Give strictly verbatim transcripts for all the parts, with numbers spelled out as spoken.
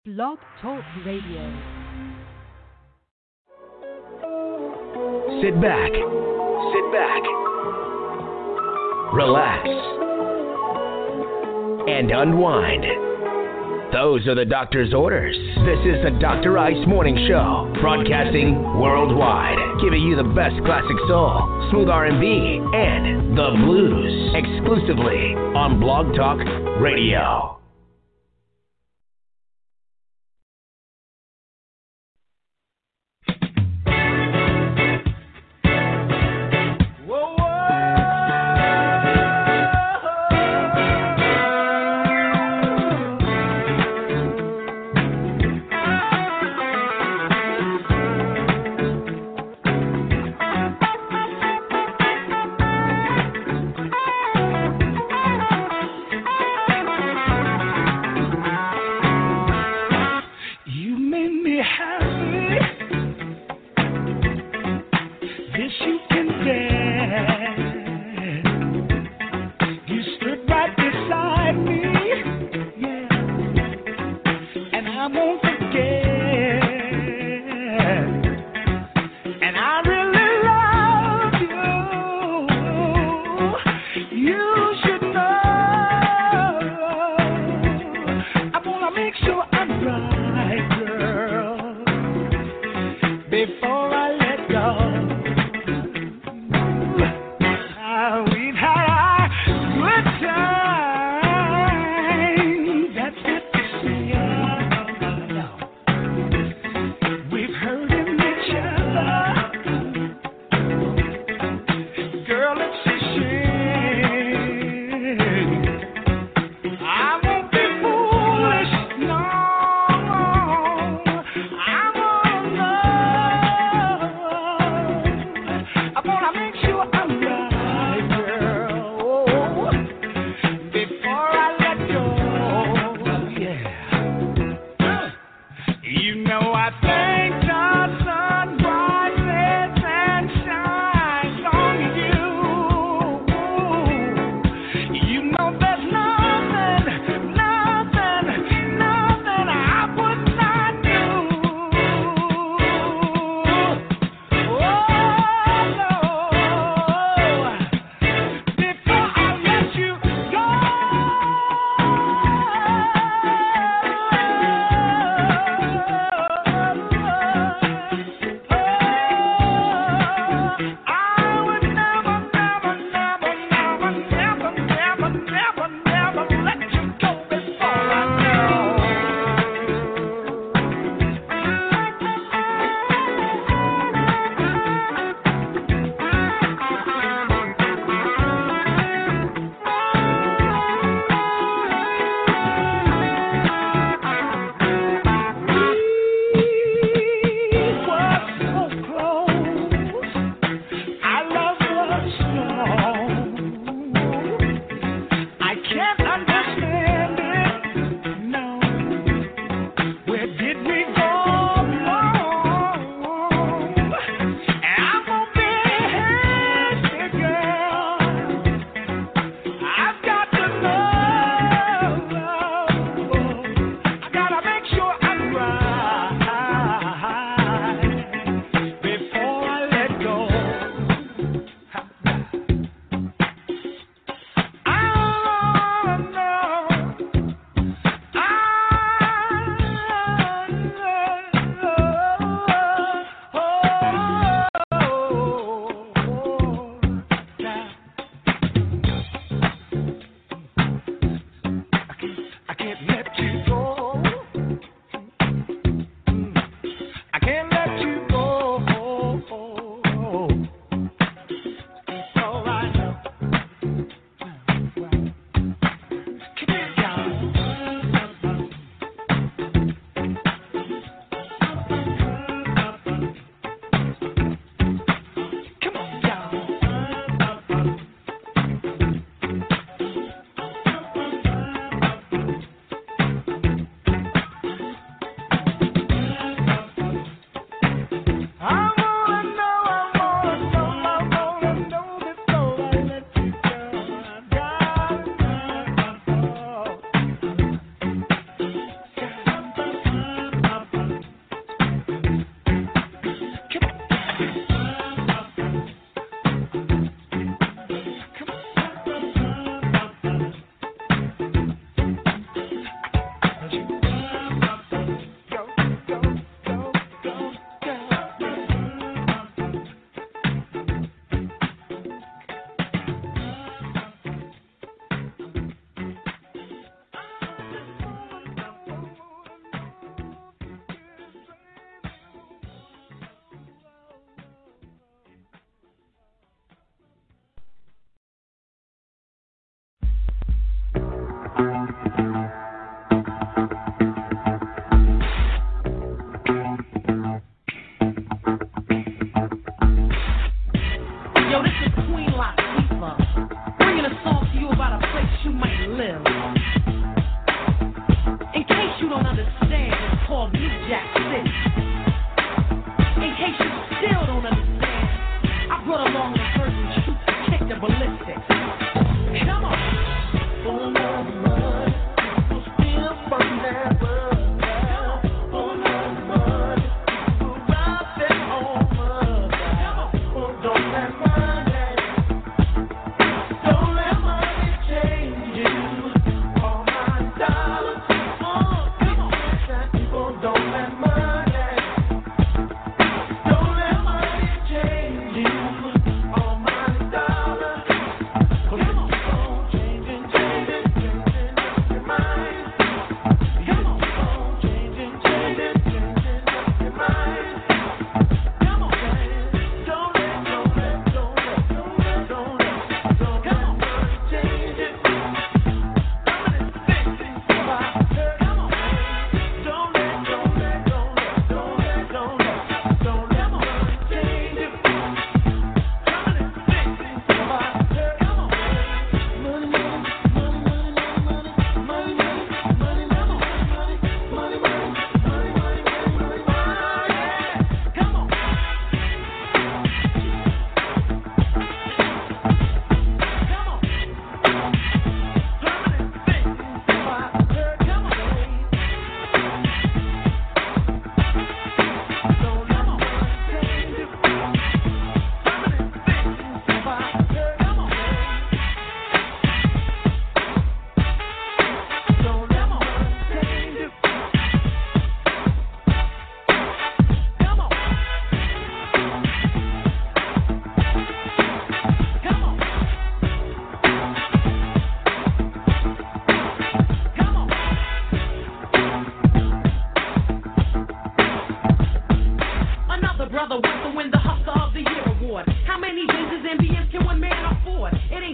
Blog Talk Radio. Sit back. Sit back. Relax. And unwind. Those are the doctor's orders. This is the Doctor Ice Morning Show, broadcasting worldwide, giving you the best classic soul, smooth R and B, and the blues, exclusively on Blog Talk Radio.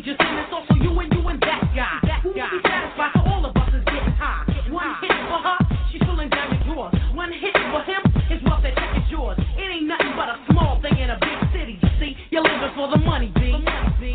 just and it's also you and you and that guy. That Who guy. Will be satisfied, so all of us is getting high. Getting One high. hit for her, she's pulling down your drawers. One hit for him, his wealth that check is yours. It ain't nothing but a small thing in a big city. You see, you're living for the money, B. The money, B.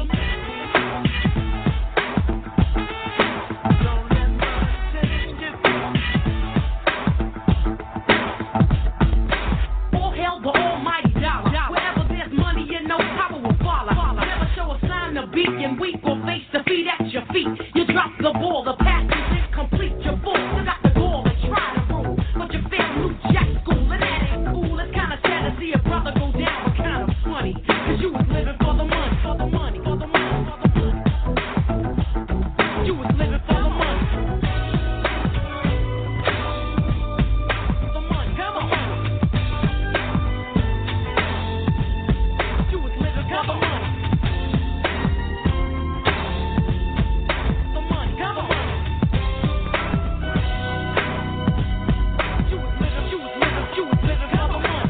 All hail the almighty dollar. Wherever there's money, you know power will follow. Never show a sign of beat and weak or face defeat at your feet. You drop the ball, the pass is incomplete. You're full, you got the goal and try to rule. But your family new jack school, and that ain't cool. It's kinda sad to see a brother go down, but kinda funny. Cause you was living for the money, for the money, for the money, for the money. You was living for the money. The money, come on. You was living for the money. The money, come on. You was living, you was living, you was living for the money.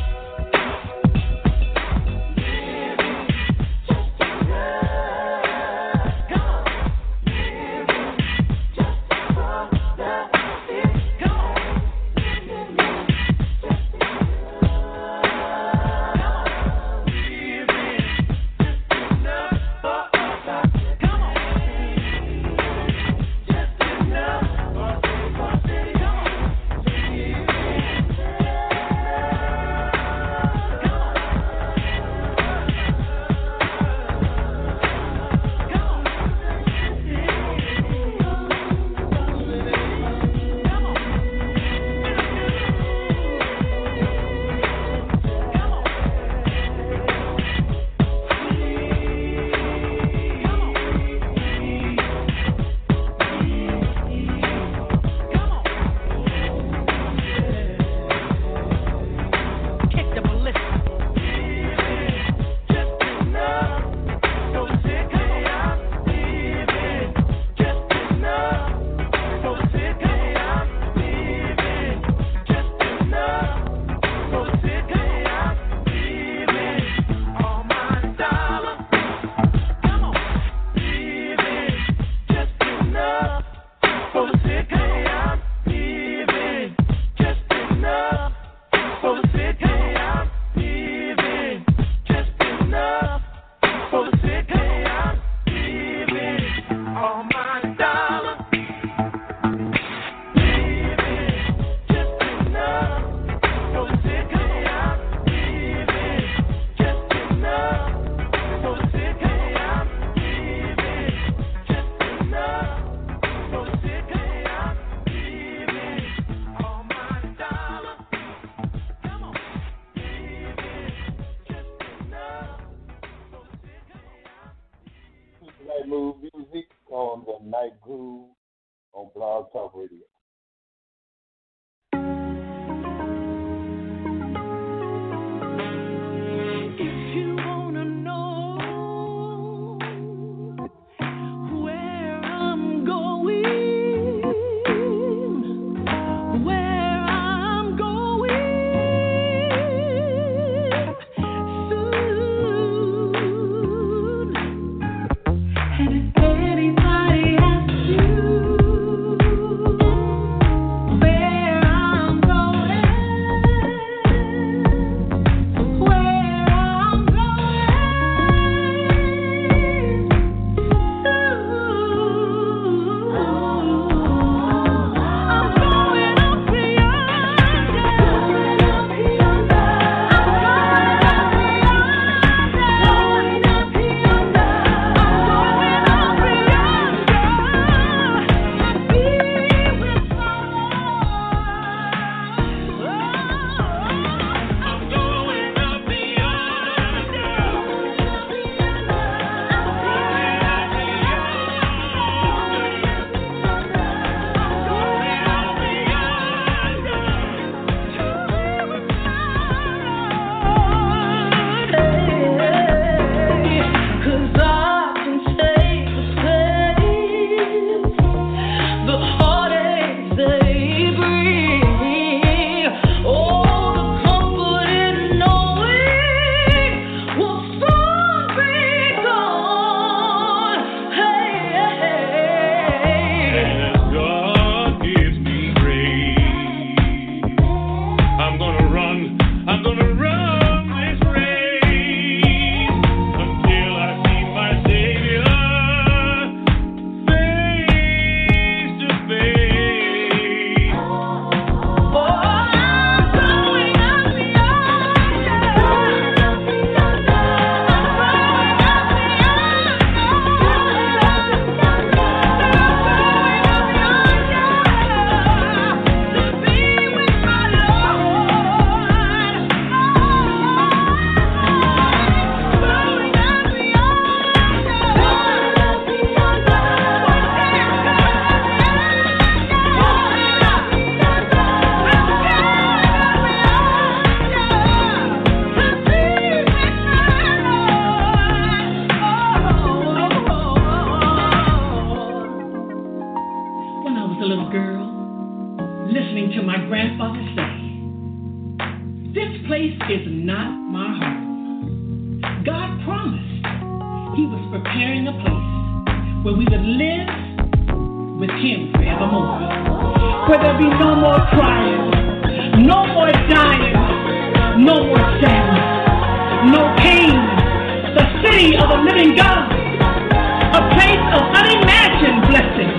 Kick the ballista. Night Move Music on the Night Groove on Blog Talk Radio. If you wanna know where I'm going, where I'm going soon, and if anybody asks you my grandfather say, this place is not my home. God promised he was preparing a place where we would live with him forevermore. Where there'll be no more crying, no more dying, no more sadness, no pain. The city of the living God, a place of unimagined blessing.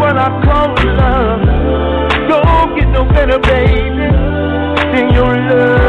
Baby, in your love.